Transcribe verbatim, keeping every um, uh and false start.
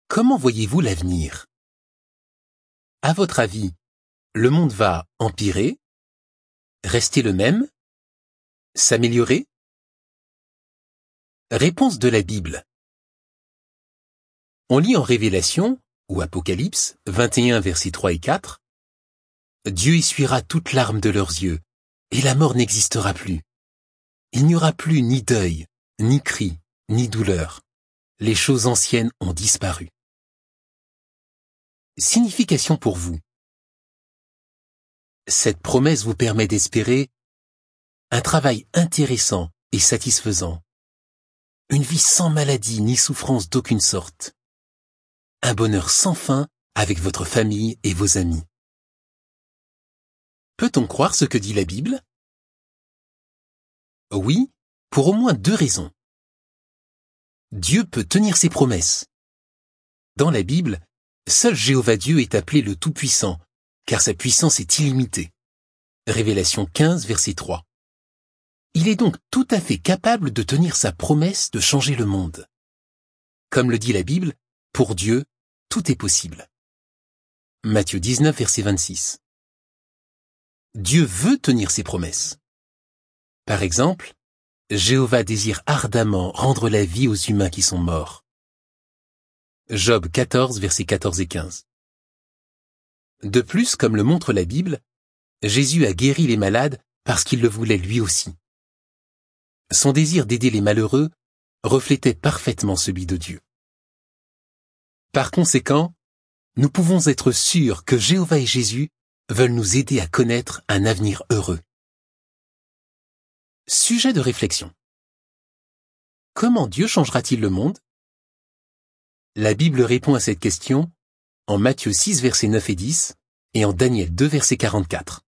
Comment voyez-vous l'avenir? À votre avis, le monde va empirer, rester le même, s'améliorer? Réponse de la Bible. On lit en Révélation, ou Apocalypse, vingt et un versets trois et quatre, « Dieu essuiera toute larme de leurs yeux, et la mort n'existera plus. Il n'y aura plus ni deuil, ni cri, ni douleur. Les choses anciennes ont disparu. » Signification pour vous. Cette promesse vous permet d'espérer un travail intéressant et satisfaisant, une vie sans maladie ni souffrance d'aucune sorte, un bonheur sans fin avec votre famille et vos amis. Peut-on croire ce que dit la Bible? Oui, pour au moins deux raisons. Dieu peut tenir ses promesses. Dans la Bible, seul Jéhovah Dieu est appelé le Tout-Puissant, car sa puissance est illimitée. Révélation quinze, verset trois. Il est donc tout à fait capable de tenir sa promesse de changer le monde. Comme le dit la Bible, pour Dieu, tout est possible. Matthieu dix-neuf, verset vingt-six. Dieu veut tenir ses promesses. Par exemple, Jéhovah désire ardemment rendre la vie aux humains qui sont morts. Job quatorze, versets quatorze et quinze. De plus, comme le montre la Bible, Jésus a guéri les malades parce qu'il le voulait lui aussi. Son désir d'aider les malheureux reflétait parfaitement celui de Dieu. Par conséquent, nous pouvons être sûrs que Jéhovah et Jésus veulent nous aider à connaître un avenir heureux. Sujet de réflexion. Comment Dieu changera-t-il le monde? La Bible répond à cette question en Matthieu six, versets neuf et dix et en Daniel deux, verset quarante-quatre.